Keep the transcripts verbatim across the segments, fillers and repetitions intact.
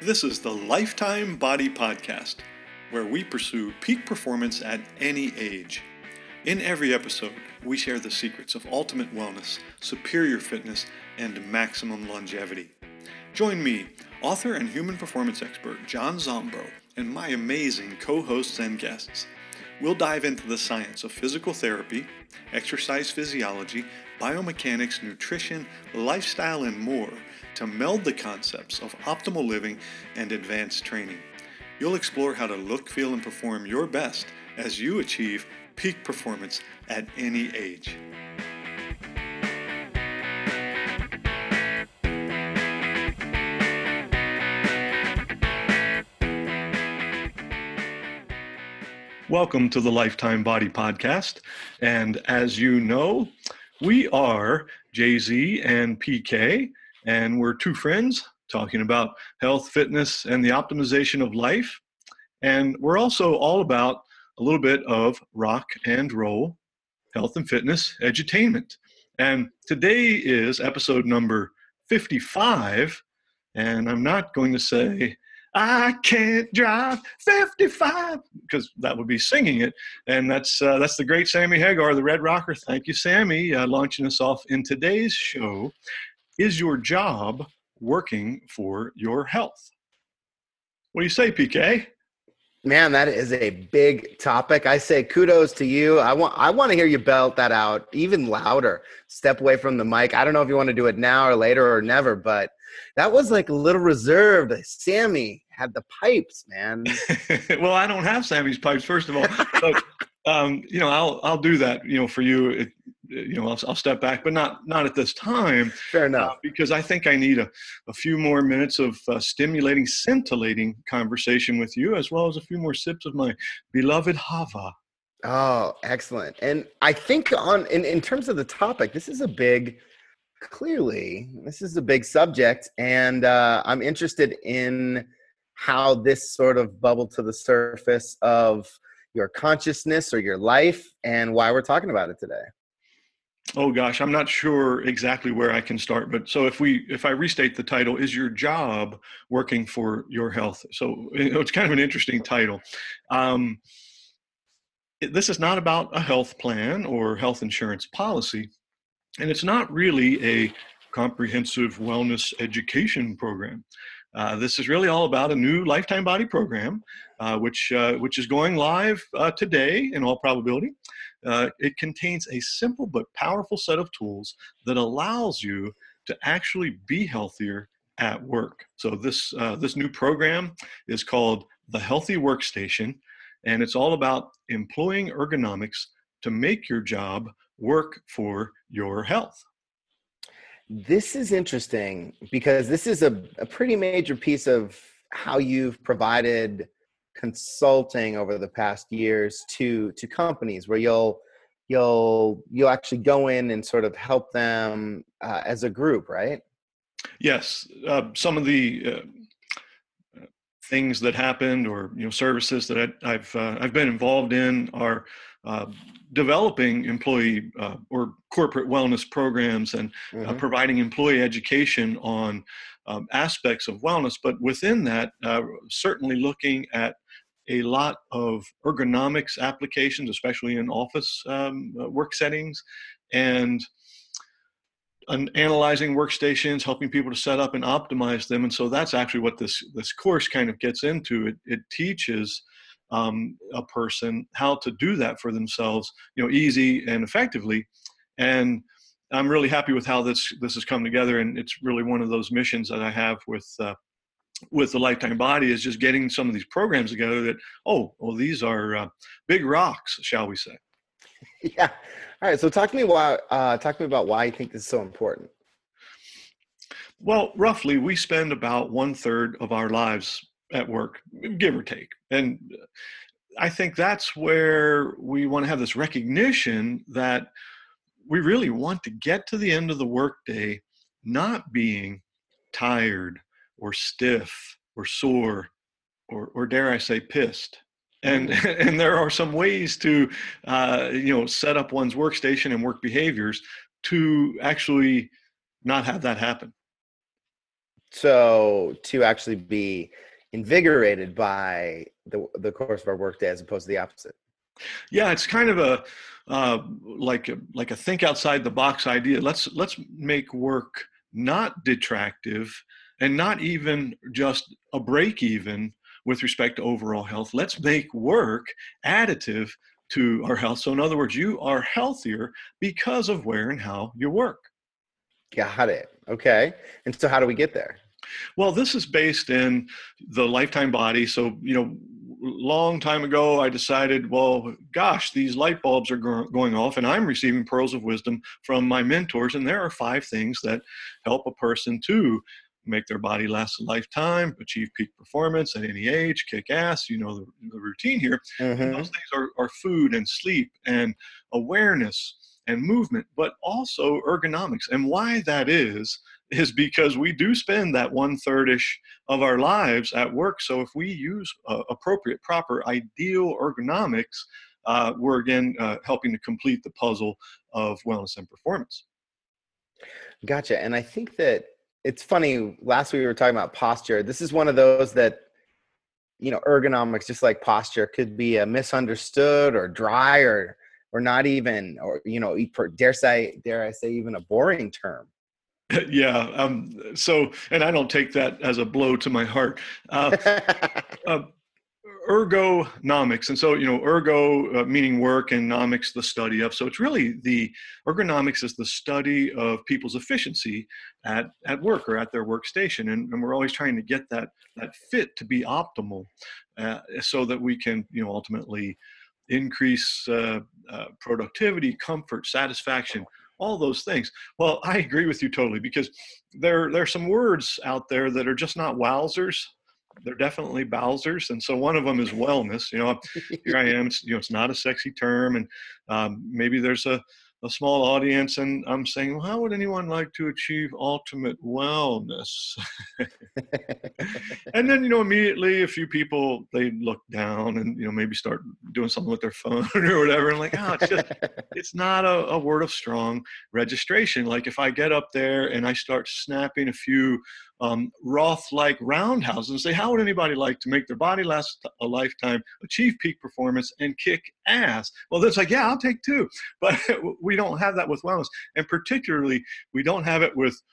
This is the Lifetime Body Podcast, where we pursue peak performance at any age. In every episode, we share the secrets of ultimate wellness, superior fitness, and maximum longevity. Join me, author and human performance expert John Zombro, and my amazing co-hosts and guests. We'll dive into the science of physical therapy, exercise physiology, biomechanics, nutrition, lifestyle, and more to meld the concepts of optimal living and advanced training. You'll explore how to look, feel, and perform your best as you achieve peak performance at any age. Welcome to the Lifetime Body Podcast. And as you know, we are Jay-Z and P K, and we're two friends talking about health, fitness, and the optimization of life. And we're also all about a little bit of rock and roll, health and fitness, edutainment. And today is episode number fifty-five, and I'm not going to say, I can't drive fifty-five, because that would be singing it. And that's uh, that's the great Sammy Hagar, the Red Rocker. Thank you, Sammy, uh, launching us off in today's show. Is your job working for your health? What do you say, P K? Man, that is a big topic. I say kudos to you. I want I want to hear you belt that out even louder. Step away from the mic. I don't know if you want to do it now or later or never, but that was like a little reserved. Sammy had the pipes, man. Well, I don't have Sammy's pipes, first of all. But, um, you know, I'll I'll do that, you know, for you. It, you know, I'll, I'll step back, but not not at this time. Fair enough. Uh, because I think I need a, a few more minutes of uh, stimulating, scintillating conversation with you, as well as a few more sips of my beloved Hava. Oh, excellent. And I think on in, in terms of the topic, this is a big, clearly, this is a big subject. And uh, I'm interested in how this sort of bubbled to the surface of your consciousness or your life and why we're talking about it today. Oh gosh, I'm not sure exactly where I can start, but so if we, if I restate the title, is your job working for your health? So it's kind of an interesting title. Um, it, this is not about a health plan or health insurance policy, and it's not really a comprehensive wellness education program. Uh, this is really all about a new Lifetime Body program, uh, which uh, which is going live uh, today in all probability. Uh, it contains a simple but powerful set of tools that allows you to actually be healthier at work. So this uh, this new program is called the Healthy Workstation, and it's all about employing ergonomics to make your job work for your health. This is interesting because this is a, a pretty major piece of how you've provided consulting over the past years to to companies, where you'll you'll you'll actually go in and sort of help them uh, as a group, right? Yes, uh, some of the uh, things that happened, or you know, services that I, I've uh, I've been involved in are uh, developing employee uh, or corporate wellness programs and Mm-hmm. uh, providing employee education on um, aspects of wellness. But within that, uh, certainly looking at a lot of ergonomics applications, especially in office um, work settings, and an analyzing workstations, helping people to set up and optimize them. And so that's actually what this this course kind of gets into. It, it teaches um, a person how to do that for themselves, you know, easy and effectively. And I'm really happy with how this this has come together. And it's really one of those missions that I have with uh, with the Lifetime Body, is just getting some of these programs together that, oh, well, these are uh, big rocks, shall we say. Yeah. All right. So talk to me why. Uh, talk to me about why you think this is so important. Well, roughly, we spend about one third of our lives at work, give or take. And I think that's where we want to have this recognition that we really want to get to the end of the workday not being tired or stiff or sore or, or dare I say, pissed. And and there are some ways to, uh, you know, set up one's workstation and work behaviors to actually not have that happen. So to actually be invigorated by the the course of our workday as opposed to the opposite. Yeah, it's kind of a uh, like a, like a think outside the box idea. Let's let's make work not detractive and not even just a break even with respect to overall health. Let's make work additive to our health. So in other words, you are healthier because of where and how you work. Got it. Okay. And so how do we get there? Well, this is based in the Lifetime Body. So, you know, long time ago, I decided, well, gosh, these light bulbs are go- going off and I'm receiving pearls of wisdom from my mentors. And there are five things that help a person to make their body last a lifetime, achieve peak performance at any age, kick ass, you know, the, the routine here. And Mm-hmm. those things are, are food and sleep and awareness and movement, but also ergonomics. And why that is, is because we do spend that one third-ish of our lives at work. So if we use uh, appropriate, proper, ideal ergonomics, uh, we're again uh, helping to complete the puzzle of wellness and performance. Gotcha. And I think that it's funny. Last week we were talking about posture. This is one of those that, you know, ergonomics, just like posture, could be a misunderstood or dry or or not even, or you know, dare say, dare I say, even a boring term. Yeah. Um, so, and I don't take that as a blow to my heart. Uh, uh, ergonomics. And so, you know, ergo uh, meaning work and nomics, the study of. So it's really the ergonomics is the study of people's efficiency at, at work or at their workstation. And, and we're always trying to get that, that fit to be optimal uh, so that we can, you know, ultimately increase uh, uh, productivity, comfort, satisfaction, all those things. Well, I agree with you totally because there, there are some words out there that are just not wowzers. They're definitely Bowsers. And so one of them is wellness. You know, here I am, it's, you know, it's not a sexy term. And um, maybe there's a, a small audience and I'm saying, well, how would anyone like to achieve ultimate wellness? And then, you know, immediately a few people, they look down and, you know, maybe start doing something with their phone or whatever. And like, oh, it's just, it's not a, a word of strong registration. Like if I get up there and I start snapping a few um, Roth-like roundhouses and say, how would anybody like to make their body last a lifetime, achieve peak performance, and kick ass? Well, that's like, yeah, I'll take two. But we don't have that with wellness. And particularly, we don't have it with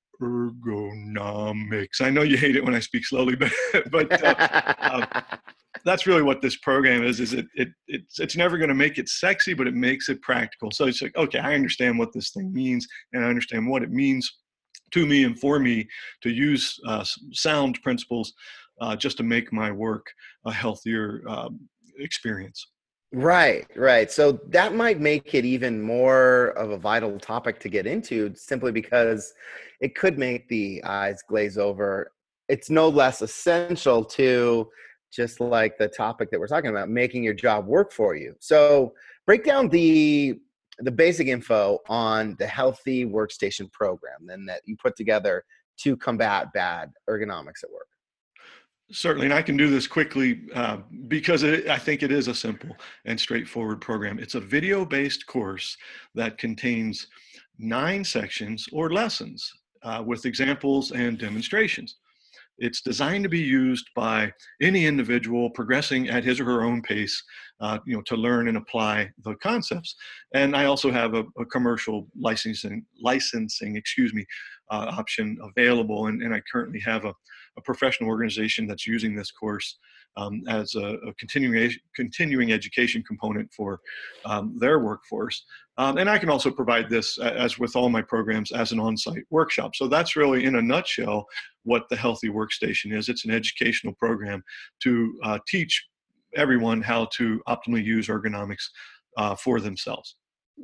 ergonomics. I know you hate it when I speak slowly, but but uh, uh, that's really what this program is. Is it, it it's it's never going to make it sexy, but it makes it practical. So it's like, okay, I understand what this thing means, and I understand what it means to me and for me to use uh, sound principles uh, just to make my work a healthier um, experience. Right, right. So that might make it even more of a vital topic to get into simply because it could make the eyes glaze over. It's no less essential to just like the topic that we're talking about, making your job work for you. So break down the the basic info on the Healthy Workstation program then that you put together to combat bad ergonomics at work. Certainly, and I can do this quickly uh, because it, I think it is a simple and straightforward program. It's a video-based course that contains nine sections or lessons uh, with examples and demonstrations. It's designed to be used by any individual progressing at his or her own pace, uh, you know, to learn and apply the concepts. And I also have a, a commercial licensing, licensing, excuse me, uh, option available. And, and I currently have a, a professional organization that's using this course um, as a, a continuing continuing education component for um, their workforce. Um, and I can also provide this, as with all my programs, as an on-site workshop. So that's really, in a nutshell, what the Healthy Workstation is. It's an educational program to uh, teach everyone how to optimally use ergonomics uh, for themselves.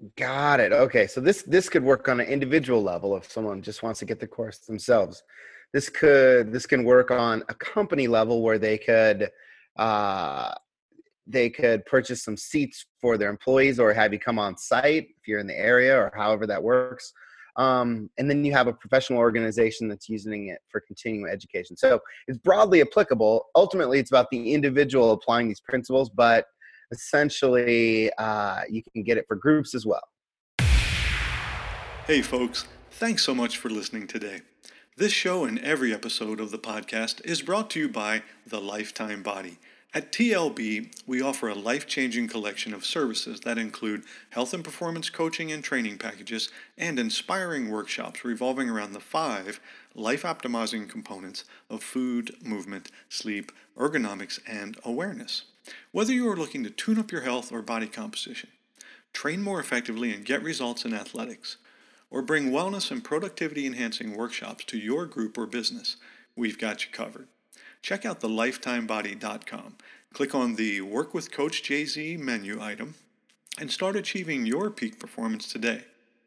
Got it. Okay. So this this could work on an individual level if someone just wants to get the course themselves. This could this can work on a company level where they could uh, they could purchase some seats for their employees or have you come on site if you're in the area or however that works. Um, and then you have a professional organization that's using it for continuing education. So it's broadly applicable. Ultimately, it's about the individual applying these principles, but essentially uh, you can get it for groups as well. Hey folks, thanks so much for listening today. This show and every episode of the podcast is brought to you by The Lifetime Body. At T L B, we offer a life-changing collection of services that include health and performance coaching and training packages and inspiring workshops revolving around the five life-optimizing components of food, movement, sleep, ergonomics, and awareness. Whether you are looking to tune up your health or body composition, train more effectively and get results in athletics, or bring wellness and productivity-enhancing workshops to your group or business, we've got you covered. Check out the lifetime body dot com. Click on the Work with Coach J Z menu item and start achieving your peak performance today.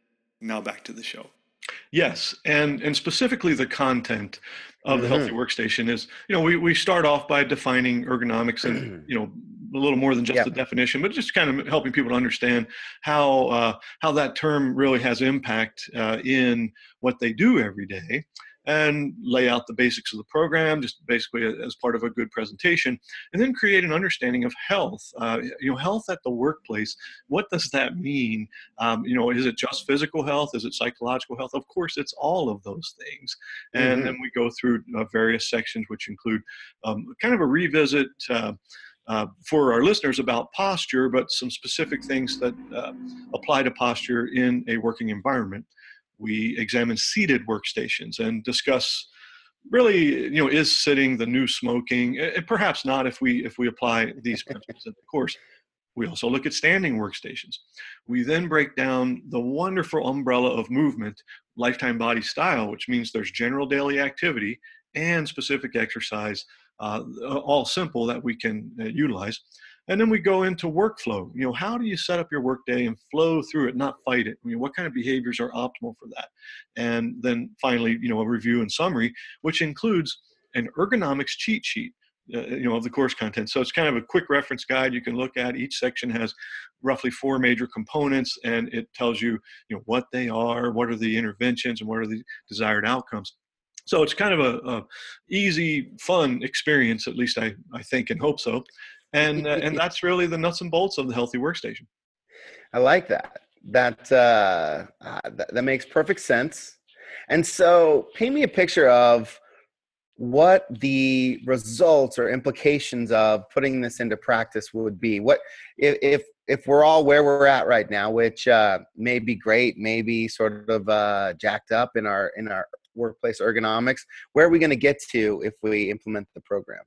Now back to the show. Yes, and and specifically the content of mm-hmm. the Healthy Workstation is, you know, we, we start off by defining ergonomics and, you know, a little more than just yep. the definition, but just kind of helping people to understand how uh, how that term really has impact uh, in what they do every day, and lay out the basics of the program, just basically as part of a good presentation, and then create an understanding of health. Uh, you know, health at the workplace. What does that mean? Um, you know, is it just physical health? Is it psychological health? Of course, it's all of those things. And mm-hmm. then we go through uh, various sections, which include um, kind of a revisit uh, uh, for our listeners about posture, but some specific things that uh, apply to posture in a working environment. We examine seated workstations and discuss really, you know, is sitting the new smoking? Eh, perhaps not if we if we apply these principles in the course. We also look at standing workstations. We then break down the wonderful umbrella of movement, Lifetime Body Style, which means there's general daily activity and specific exercise, uh, all simple that we can uh, utilize. And then we go into workflow. You know, how do you set up your workday and flow through it, not fight it? I mean, what kind of behaviors are optimal for that? And then finally, you know, a review and summary, which includes an ergonomics cheat sheet, uh, you know, of the course content. So it's kind of a quick reference guide you can look at. Each section has roughly four major components, and it tells you, you know, what they are, what are the interventions, and what are the desired outcomes. So it's kind of a, a easy, fun experience, at least I, I think and hope so. And uh, and that's really the nuts and bolts of the Healthy Workstation. I like that. That, uh, uh, that that makes perfect sense. And so, paint me a picture of what the results or implications of putting this into practice would be. What if if, if we're all where we're at right now, which uh, may be great, maybe sort of uh, jacked up in our in our workplace ergonomics. Where are we going to get to if we implement the program?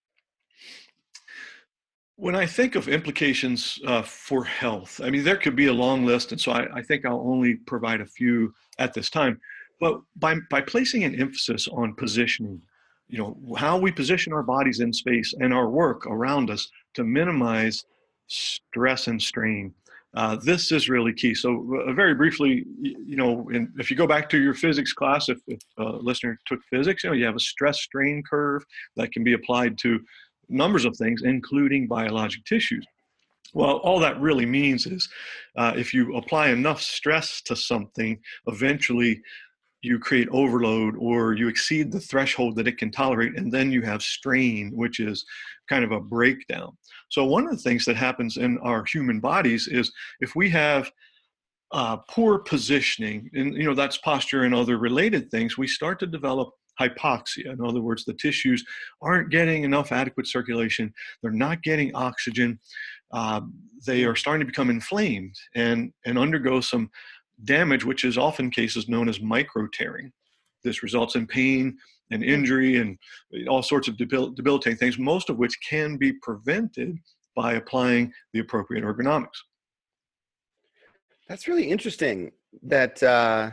When I think of implications uh, for health, I mean, there could be a long list, and so I, I think I'll only provide a few at this time. But by, by placing an emphasis on positioning, you know, how we position our bodies in space and our work around us to minimize stress and strain, uh, this is really key. So uh, very briefly, you know, in, if you go back to your physics class, if, if a listener took physics, you know, you have a stress strain curve that can be applied to numbers of things, including biologic tissues. Well, all that really means is uh, if you apply enough stress to something, eventually you create overload or you exceed the threshold that it can tolerate, and then you have strain, which is kind of a breakdown. So one of the things that happens in our human bodies is if we have uh, poor positioning, and you know that's posture and other related things, we start to develop hypoxia. In other words, the tissues aren't getting enough adequate circulation. They're not getting oxygen. Uh, they are starting to become inflamed and, and undergo some damage, which is often cases known as micro tearing. This results in pain and injury and all sorts of debil- debilitating things, most of which can be prevented by applying the appropriate ergonomics. That's really interesting that uh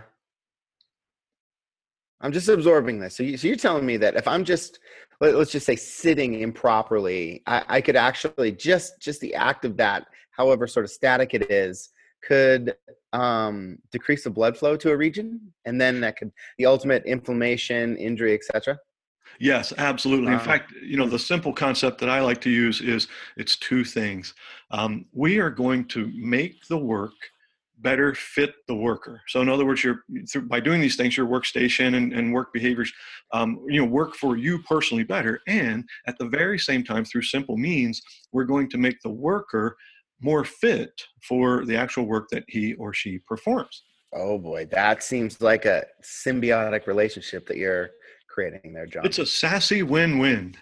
I'm just absorbing this. So, you, so you're telling me that if I'm just, let, let's just say sitting improperly, I, I could actually just, just the act of that, however sort of static it is, could um, decrease the blood flow to a region, and then that could, the ultimate inflammation, injury, et cetera? Yes, absolutely. Wow. In fact, you know, the simple concept that I like to use is it's two things. Um, we are going to make the work better fit the worker. So in other words, you're through, by doing these things, your workstation and, and work behaviors, um, you know, work for you personally better. And at the very same time, through simple means, we're going to make the worker more fit for the actual work that he or she performs. Oh boy, that seems like a symbiotic relationship that you're creating there, John. It's a sassy win-win.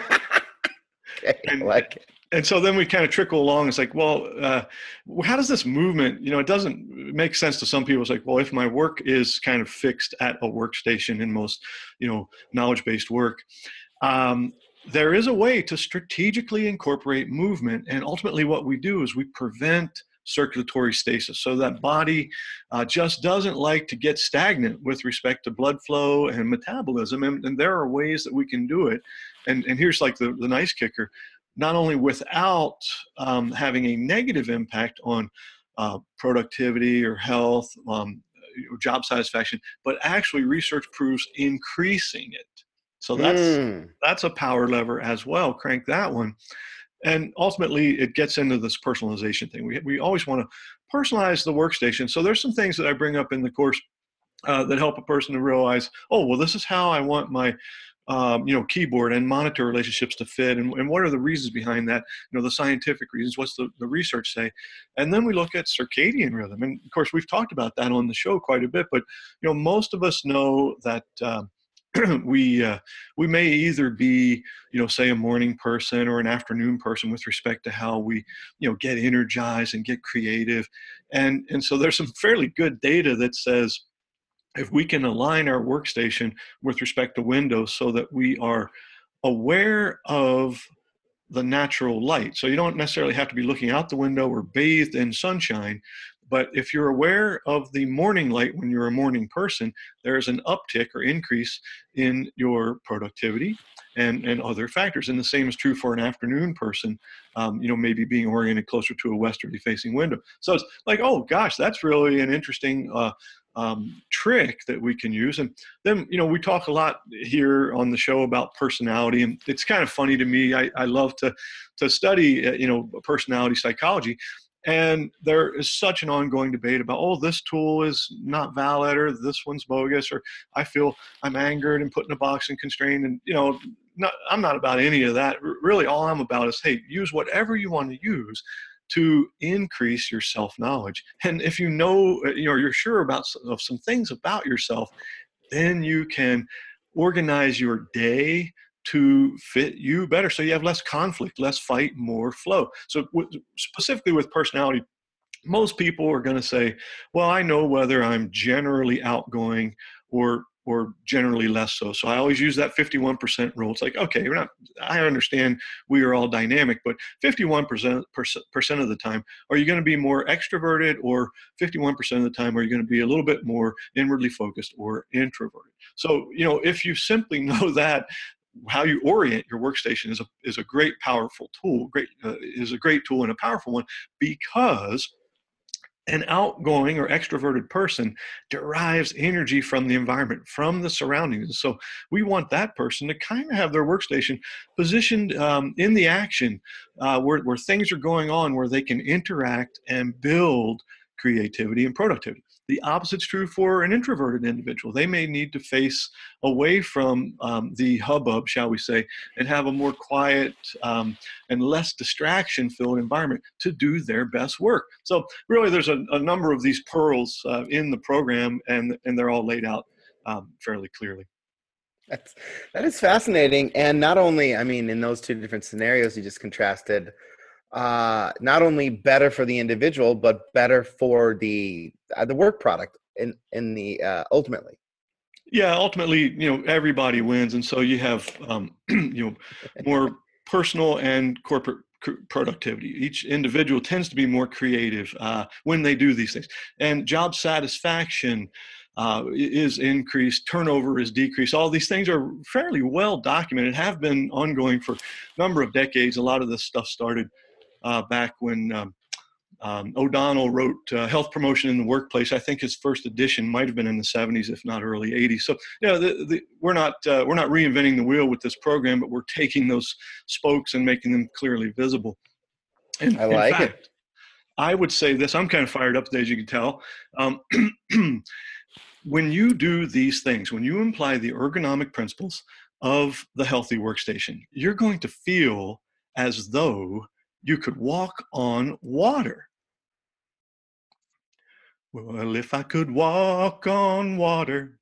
Okay, I And like it. and so then we kind of trickle along. It's like, well, uh, how does this movement, you know, it doesn't make sense to some people. It's like, well, if my work is kind of fixed at a workstation in most, you know, knowledge-based work, um, there is a way to strategically incorporate movement. And ultimately what we do is we prevent circulatory stasis. So that body uh, just doesn't like to get stagnant with respect to blood flow and metabolism. And, and there are ways that we can do it. And, and here's like the, the nice kicker: not only without um, having a negative impact on uh, productivity or health, um, job satisfaction, but actually research proves increasing it. So that's Mm. that's a power lever as well. Crank that one. And ultimately, it gets into this personalization thing. We, we always want to personalize the workstation. So there's some things that I bring up in the course uh, that help a person to realize, oh, well, this is how I want my um, you know, keyboard and monitor relationships to fit, and, and what are the reasons behind that, you know, the scientific reasons, what's the, the research say. And then we look at circadian rhythm. And of course, we've talked about that on the show quite a bit, but, you know, most of us know that uh, we uh, we may either be, you know, say a morning person or an afternoon person with respect to how we, you know, get energized and get creative. And, and so there's some fairly good data that says, if we can align our workstation with respect to windows so that we are aware of the natural light. So you don't necessarily have to be looking out the window or bathed in sunshine, but if you're aware of the morning light when you're a morning person, there's an uptick or increase in your productivity and, and other factors. And the same is true for an afternoon person, um, you know, maybe being oriented closer to a westerly facing window. So it's like, oh gosh, that's really an interesting uh, um, trick that we can use. And then, you know, we talk a lot here on the show about personality, and it's kind of funny to me. I, I love to, to study, uh, you know, personality psychology. And there is such an ongoing debate about, oh, this tool is not valid, or this one's bogus, or I feel I'm angered and put in a box and constrained. And, you know, not, I'm not about any of that. R- really, all I'm about is, hey, use whatever you want to use to increase your self-knowledge. And if you know, uh, you know, you're sure about s- of some things about yourself, then you can organize your day to fit you better. So you have less conflict, less fight, more flow. So w- specifically with personality, most people are going to say, well, I know whether I'm generally outgoing or or generally less so. So I always use that fifty-one percent rule. It's like, okay, we're not, I understand we are all dynamic, but fifty-one percent percent of the time, are you going to be more extroverted, or fifty-one percent of the time, are you going to be a little bit more inwardly focused or introverted? So, you know, if you simply know that, how you orient your workstation is a, is a great, powerful tool, great, uh, is a great tool and a powerful one, because an outgoing or extroverted person derives energy from the environment, from the surroundings. So we want that person to kind of have their workstation positioned um, in the action, uh, where, where things are going on, where they can interact and build creativity and productivity. The opposite's true for an introverted individual. They may need to face away from um, the hubbub, shall we say, and have a more quiet um, and less distraction filled environment to do their best work. So really, there's a, a number of these pearls uh, in the program, and and they're all laid out um, fairly clearly. That's that is fascinating. And not only, I mean, in those two different scenarios you just contrasted, uh, not only better for the individual, but better for the uh, the work product in in the uh, ultimately. Yeah, ultimately, you know, everybody wins, and so you have um, you know, more personal and corporate c- productivity. Each individual tends to be more creative uh, when they do these things, and job satisfaction uh, is increased, turnover is decreased. All these things are fairly well documented, have been ongoing for a number of decades. A lot of this stuff started uh, back when um, um, O'Donnell wrote uh, Health Promotion in the Workplace. I think his first edition might have been in the seventies, if not early eighties. So, you know, the, the, we're not uh, we're not reinventing the wheel with this program, but we're taking those spokes and making them clearly visible. And I in like it. fact, I would say this: I'm kind of fired up today, as you can tell. Um, when you do these things, when you imply the ergonomic principles of the healthy workstation, you're going to feel as though you could walk on water. Well, if I could walk on water,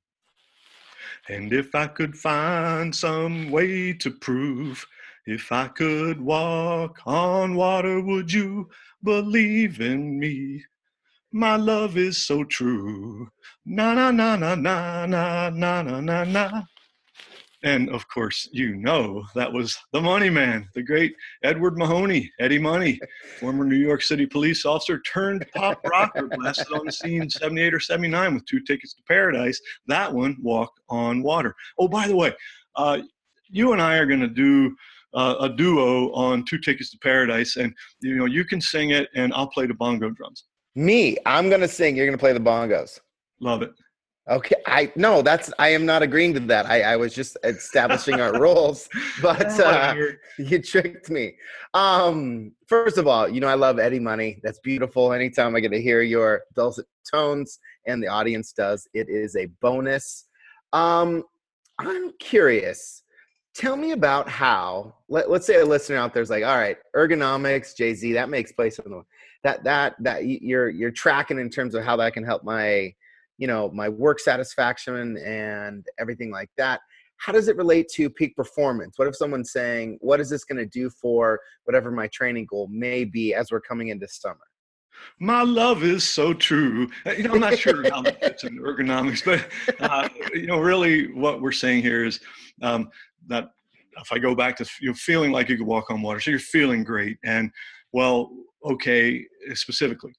and if I could find some way to prove, if I could walk on water, would you believe in me? My love is so true. Na na na na na na na na na na. And of course, you know that was the Money Man, the great Edward Mahoney, Eddie Money, former New York City police officer turned pop rocker, blasted on the scene seventy-eight or seventy-nine with Two Tickets to Paradise. That one, Walk on Water. Oh, by the way, uh, you and I are going to do uh, a duo on Two Tickets to Paradise, and you know you can sing it, and I'll play the bongo drums. Me, I'm going to sing. You're going to play the bongos. Love it. Okay, I no, that's I am not agreeing to that. I, I was just establishing our roles, but uh, you tricked me. Um, first of all, you know I love Eddie Money. That's beautiful. Anytime I get to hear your dulcet tones, and the audience does, it is a bonus. Um, I'm curious. Tell me about how. Let, let's say a listener out there's like, all right, ergonomics, Jay-Z, that makes place in the that that that you're you're tracking in terms of how that can help my. you know, my work satisfaction and everything like that. How does it relate to peak performance? What if someone's saying, what is this going to do for whatever my training goal may be as we're coming into summer? My love is so true. You know, I'm not sure how that fits in ergonomics, but, uh, you know, really what we're saying here is um, that if I go back to you know, feeling like you could walk on water, so you're feeling great. And, well, okay, specifically,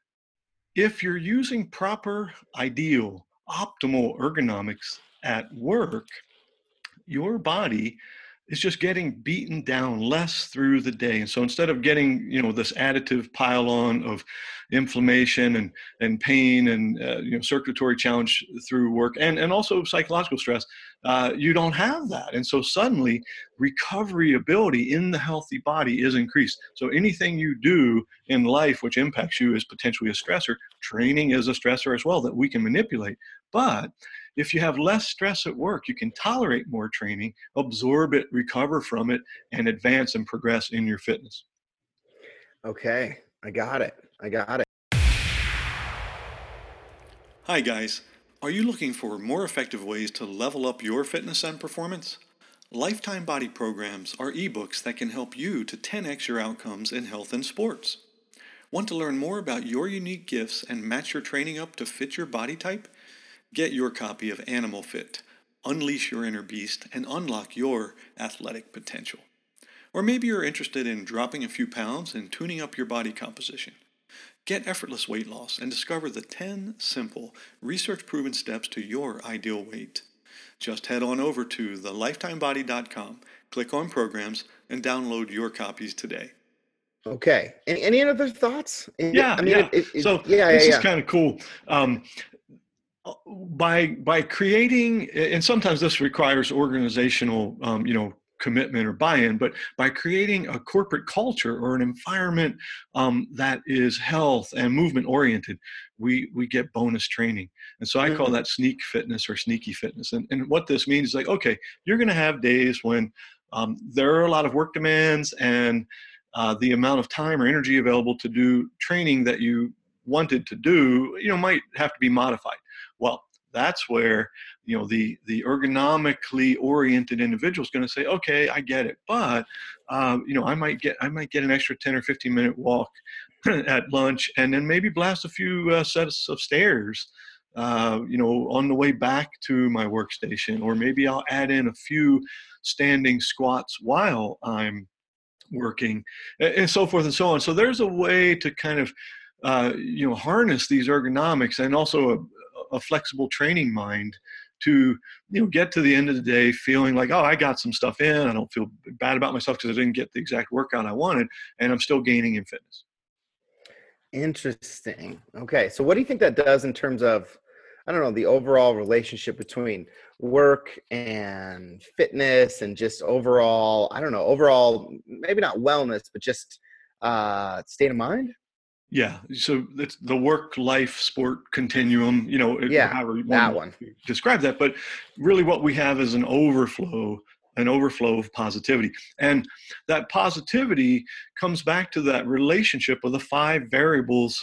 if you're using proper, ideal, optimal ergonomics at work, your body is just getting beaten down less through the day. And so instead of getting, you know, this additive pile on of inflammation and, and pain and, uh, you know, circulatory challenge through work and, and also psychological stress, uh, you don't have that. And so suddenly recovery ability in the healthy body is increased. So anything you do in life which impacts you is potentially a stressor. Training is a stressor as well that we can manipulate. But if you have less stress at work, you can tolerate more training, absorb it, recover from it, and advance and progress in your fitness. Okay, I got it. I got it. Hi, guys. Are you looking for more effective ways to level up your fitness and performance? Lifetime Body Programs are ebooks that can help you to ten x your outcomes in health and sports. Want to learn more about your unique gifts and match your training up to fit your body type? Get your copy of Animal Fit, Unleash Your Inner Beast, and unlock your athletic potential. Or maybe you're interested in dropping a few pounds and tuning up your body composition. Get effortless weight loss and discover the ten simple, research-proven steps to your ideal weight. Just head on over to the lifetime body dot com, click on Programs, and download your copies today. Okay. Any, any other thoughts? Yeah, I mean, yeah. It, it, so yeah, this yeah, is yeah. kind of cool. Um, by by creating, and sometimes this requires organizational, um, you know, commitment or buy-in, but by creating a corporate culture or an environment um, that is health and movement oriented, we we get bonus training. And so I call Mm-hmm. that sneak fitness or sneaky fitness. And, and what this means is like, okay, you're going to have days when um, there are a lot of work demands and uh, the amount of time or energy available to do training that you wanted to do, you know, might have to be modified. Well, that's where, you know, the, the ergonomically oriented individual is going to say, okay, I get it. But, um, you know, I might get, I might get an extra ten or fifteen minute walk at lunch and then maybe blast a few uh, sets of stairs, uh, you know, on the way back to my workstation, or maybe I'll add in a few standing squats while I'm working, and, and so forth and so on. So there's a way to kind of, uh, you know, harness these ergonomics and also a, a flexible training mind to, you know, get to the end of the day feeling like, oh, I got some stuff in. I don't feel bad about myself because I didn't get the exact workout I wanted, and I'm still gaining in fitness. Interesting. Okay. So what do you think that does in terms of, I don't know, the overall relationship between work and fitness and just overall, I don't know, overall, maybe not wellness, but just uh, state of mind? Yeah. So it's the work life sport continuum, you know, it, Yeah, however you that want one. to describe that. But really what we have is an overflow, an overflow of positivity. And that positivity comes back to that relationship of the five variables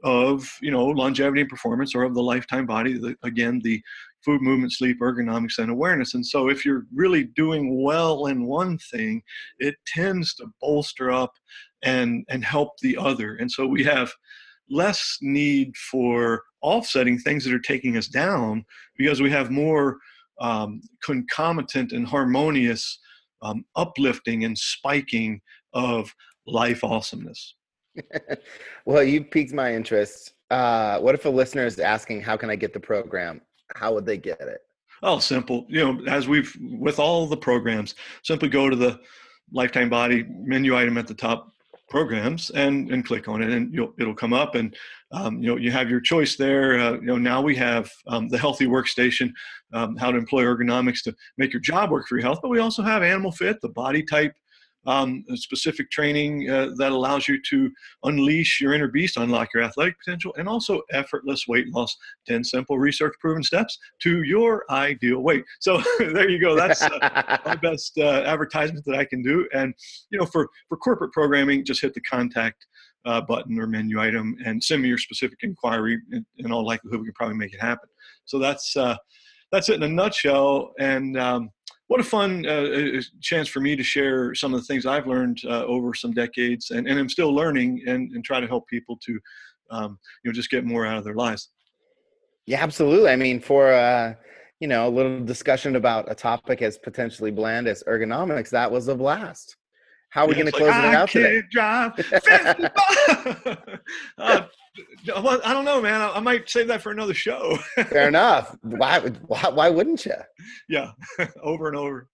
of, you know, longevity and performance, or of the lifetime body. The, again, the food, movement, sleep, ergonomics, and awareness. And so if you're really doing well in one thing, it tends to bolster up and, and help the other. And so we have less need for offsetting things that are taking us down, because we have more um, concomitant and harmonious um, uplifting and spiking of life awesomeness. Well, you piqued my interest. Uh, what if a listener is asking, how can I get the program? How would they get it? Oh, simple. You know, as we've, with all the programs, simply go to the Lifetime Body menu item at the top, programs, and and click on it, and you'll, it'll come up, and um, you know, you have your choice there. Uh, you know, now we have um, the Healthy Workstation, um, how to employ ergonomics to make your job work for your health, but we also have Animal Fit, the body type um, specific training uh, that allows you to unleash your inner beast, unlock your athletic potential, and also effortless weight loss, ten simple research proven steps to your ideal weight. So there you go. That's uh, my best uh, advertisement that I can do. And, you know, for, for corporate programming, just hit the contact uh, button or menu item and send me your specific inquiry. In, in all likelihood, we can probably make it happen. So that's, uh, that's it in a nutshell. And, um, what a fun uh, chance for me to share some of the things I've learned uh, over some decades, and, and I'm still learning, and, and try to help people to, um, you know, just get more out of their lives. Yeah, absolutely. I mean, for, uh, you know, a little discussion about a topic as potentially bland as ergonomics, that was a blast. How are we Yeah, going to like, close it out today? Drive fifty uh, well, I don't know, man. I, I might save that for another show. Fair enough. Why, why, why wouldn't you? Yeah, over and over.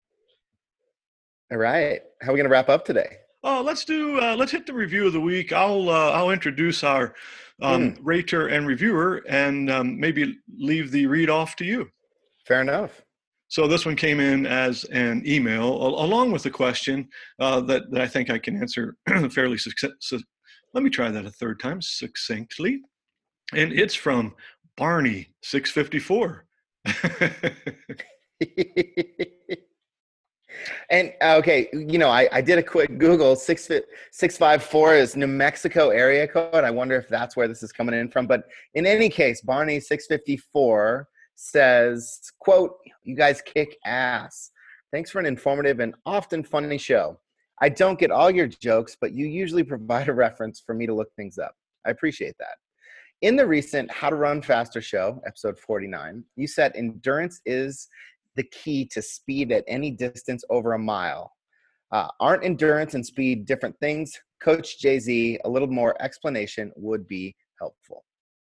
All right. How are we going to wrap up today? Oh, let's do. Uh, let's hit the review of the week. I'll uh, I'll introduce our um, mm. rater and reviewer, and um, maybe leave the read off to you. Fair enough. So this one came in as an email, along with a question uh, that, that I think I can answer fairly successfully. Let me try that a third time, succinctly. And it's from Barney six fifty-four. And okay, you know, I, I did a quick Google. six five four is New Mexico area code. I wonder if that's where this is coming in from. But in any case, Barney six fifty-four says, quote, "You guys kick ass. Thanks for an informative and often funny show. I don't get all your jokes, but you usually provide a reference for me to look things up. I appreciate that. In the recent How to Run Faster show, episode forty-nine, you said endurance is the key to speed at any distance over a mile. Uh, aren't endurance and speed different things? Coach Jay-Z, a little more explanation would be helpful."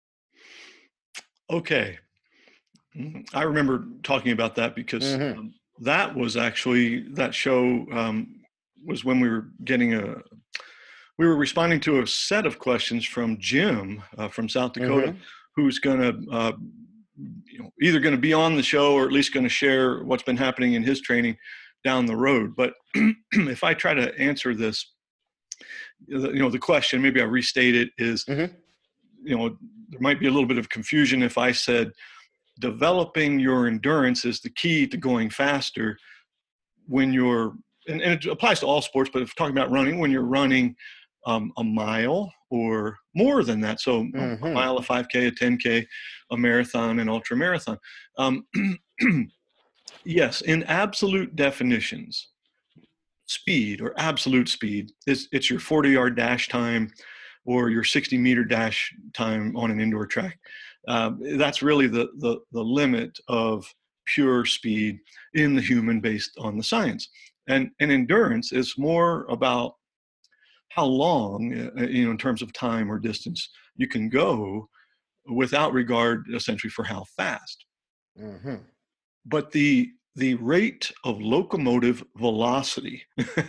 Okay. I remember talking about that because mm-hmm. um, that was actually, that show um, was when we were getting a, we were responding to a set of questions from Jim uh, from South Dakota, mm-hmm. who's going to, uh, you know, either going to be on the show or at least going to share what's been happening in his training down the road. But if I try to answer this, you know, the question, maybe I restate it, is, mm-hmm. you know, there might be a little bit of confusion if I said developing your endurance is the key to going faster when you're, and, and it applies to all sports, but if we're talking about running, when you're running um, a mile or more than that. So mm-hmm. a mile, a five K, a ten K, a marathon, an ultra marathon. Um, yes, in absolute definitions, speed or absolute speed is it's your forty yard dash time or your sixty meter dash time on an indoor track. Um, that's really the, the, the limit of pure speed in the human based on the science. And, and endurance is more about how long, uh, you know, in terms of time or distance you can go without regard essentially for how fast. Mm-hmm. But the, the rate of locomotive velocity,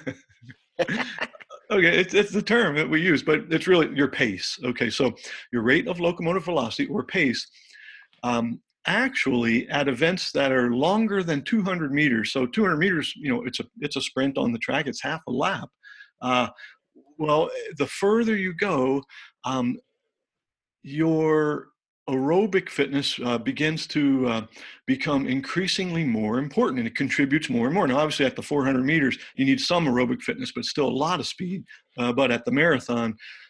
okay, it's, it's the term that we use, but it's really your pace. Okay, so your rate of locomotive velocity or pace, um, actually at events that are longer than two hundred meters. So two hundred meters, you know, it's a it's a sprint on the track. It's half a lap. Uh, well, the further you go, um, your aerobic fitness uh, begins to uh, become increasingly more important, and it contributes more and more. Now, obviously, at the four hundred meters, you need some aerobic fitness, but still a lot of speed. Uh, but at the marathon,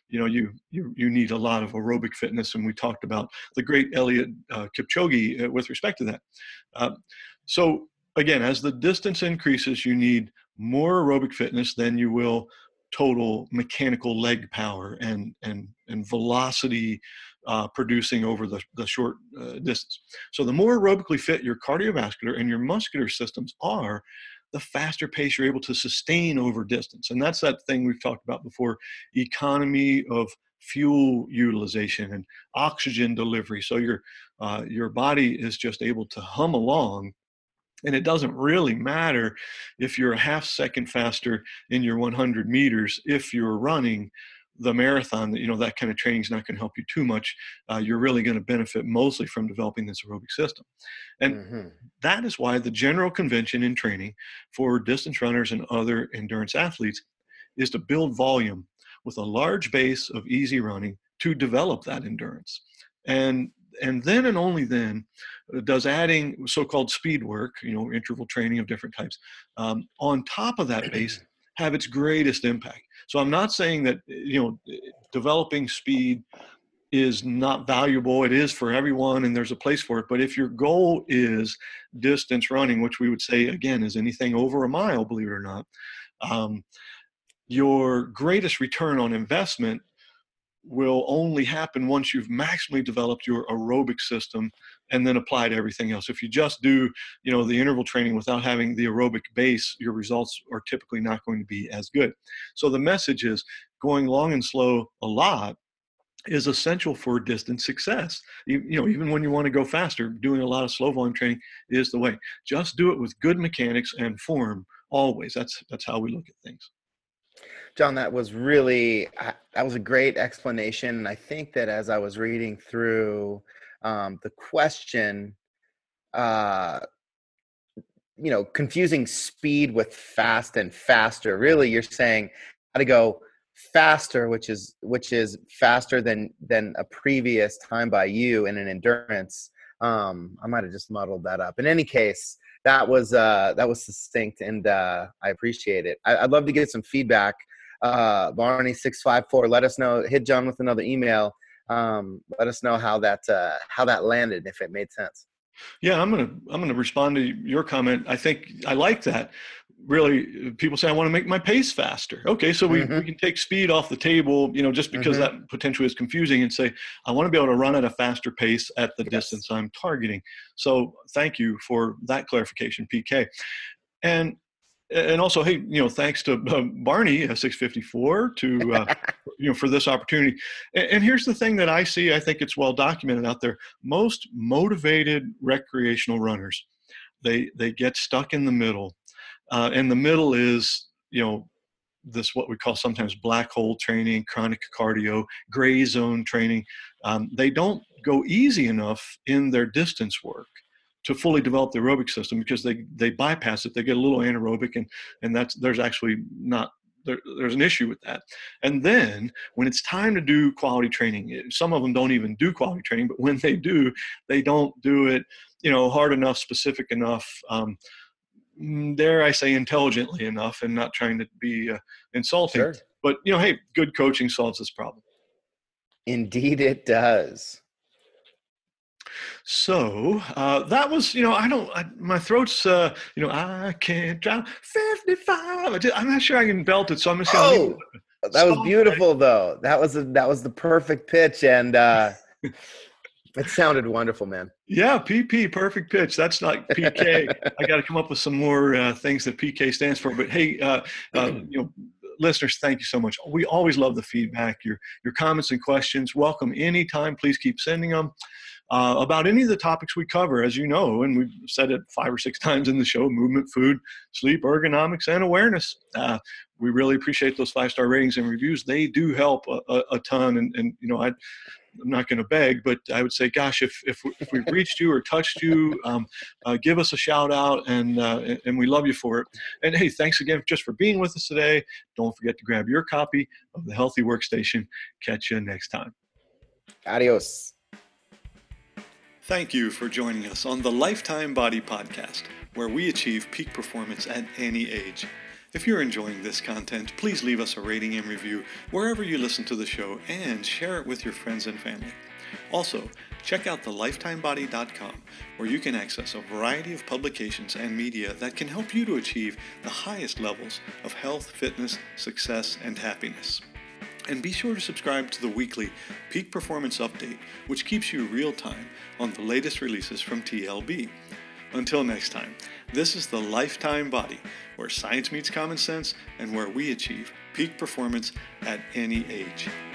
you know, you you you need a lot of aerobic fitness, and we talked about the great Eliud uh, Kipchoge uh, with respect to that. Uh, so again, as the distance increases, you need more aerobic fitness than you will total mechanical leg power and and and velocity uh, producing over the, the short uh, distance. So the more aerobically fit your cardiovascular and your muscular systems are, the faster pace you're able to sustain over distance. And that's that thing we've talked about before, economy of fuel utilization and oxygen delivery. So your uh, your body is just able to hum along. And it doesn't really matter if you're a half second faster in your one hundred meters. If you're running the marathon, you know, that kind of training is not going to help you too much. Uh, you're really going to benefit mostly from developing this aerobic system. And mm-hmm. that is why the general convention in training for distance runners and other endurance athletes is to build volume with a large base of easy running to develop that endurance. And and then and only then does adding so-called speed work, you know, interval training of different types, um, on top of that base have its greatest impact. So I'm not saying that, you know, developing speed is not valuable. It is for everyone, and there's a place for it. But if your goal is distance running, which we would say, again, is anything over a mile, believe it or not, um, your greatest return on investment will only happen once you've maximally developed your aerobic system and then applied everything else. If you just do, you know, the interval training without having the aerobic base, your results are typically not going to be as good. So the message is going long and slow a lot is essential for distance success. You, you know, even when you want to go faster, doing a lot of slow volume training is the way. Just do it with good mechanics and form always. That's that's how we look at things. John, that was really, that was a great explanation. And I think that as I was reading through um, the question, uh, you know, confusing speed with fast and faster, really you're saying how to go faster, which is, which is faster than, than a previous time by you in an endurance. Um, I might've just muddled that up. In any case, that was, uh, that was succinct, and uh, I appreciate it. I, I'd love to get some feedback. Uh, Barney six five four, let us know, hit John with another email. Um, let us know how that, uh, how that landed, if it made sense. Yeah, I'm going to, I'm going to respond to your comment. I think I like that. Really, people say, I want to make my pace faster. Okay. So we, mm-hmm. we can take speed off the table, you know, just because mm-hmm. that potentially is confusing, and say, I want to be able to run at a faster pace at the yes. distance I'm targeting. So thank you for that clarification, P K. And, And also, hey, you know, thanks to uh, Barney uh, six fifty-four to uh, you know, for this opportunity. And, and here's the thing that I see. I think it's well documented out there. Most motivated recreational runners, they they get stuck in the middle, uh, and the middle is, you know, this what we call sometimes black hole training, chronic cardio, gray zone training. Um, they don't go easy enough in their distance work to fully develop the aerobic system, because they, they bypass it. They get a little anaerobic, and, and that's, there's actually not, there, there's an issue with that. And then when it's time to do quality training, some of them don't even do quality training, but when they do, they don't do it, you know, hard enough, specific enough, um, dare I say intelligently enough, and not trying to be uh, insulting. Sure. But, you know, hey, good coaching solves this problem. Indeed it does. So uh, that was, you know, I don't, I, my throat's, uh, you know, I can't drive fifty-five. I just, I'm not sure I can belt it, so I'm just going to. Oh, leave that was beautiful, right? Though. That was a, that was the perfect pitch, and uh, it sounded wonderful, man. Yeah, P P, perfect pitch. That's not P K. I got to come up with some more uh, things that P K stands for. But hey, uh, uh, you know, listeners, thank you so much. We always love the feedback, your your comments and questions. Welcome anytime. Please keep sending them. Uh, about any of the topics we cover, as you know, and we've said it five or six times in the show: movement, food, sleep, ergonomics, and awareness. Uh, we really appreciate those five-star ratings and reviews. They do help a, a, a ton. And, and, you know, I, I'm not going to beg, but I would say, gosh, if if, if we've reached you or touched you, um, uh, give us a shout out, and, uh, and and we love you for it. And hey, thanks again just for being with us today. Don't forget to grab your copy of The Healthy Workstation. Catch you next time. Adios. Thank you for joining us on the Lifetime Body Podcast, where we achieve peak performance at any age. If you're enjoying this content, please leave us a rating and review wherever you listen to the show and share it with your friends and family. Also, check out the lifetime body dot com, where you can access a variety of publications and media that can help you to achieve the highest levels of health, fitness, success, and happiness. And be sure to subscribe to the weekly Peak Performance Update, which keeps you real time on the latest releases from T L B. Until next time, this is the Lifetime Body, where science meets common sense and where we achieve peak performance at any age.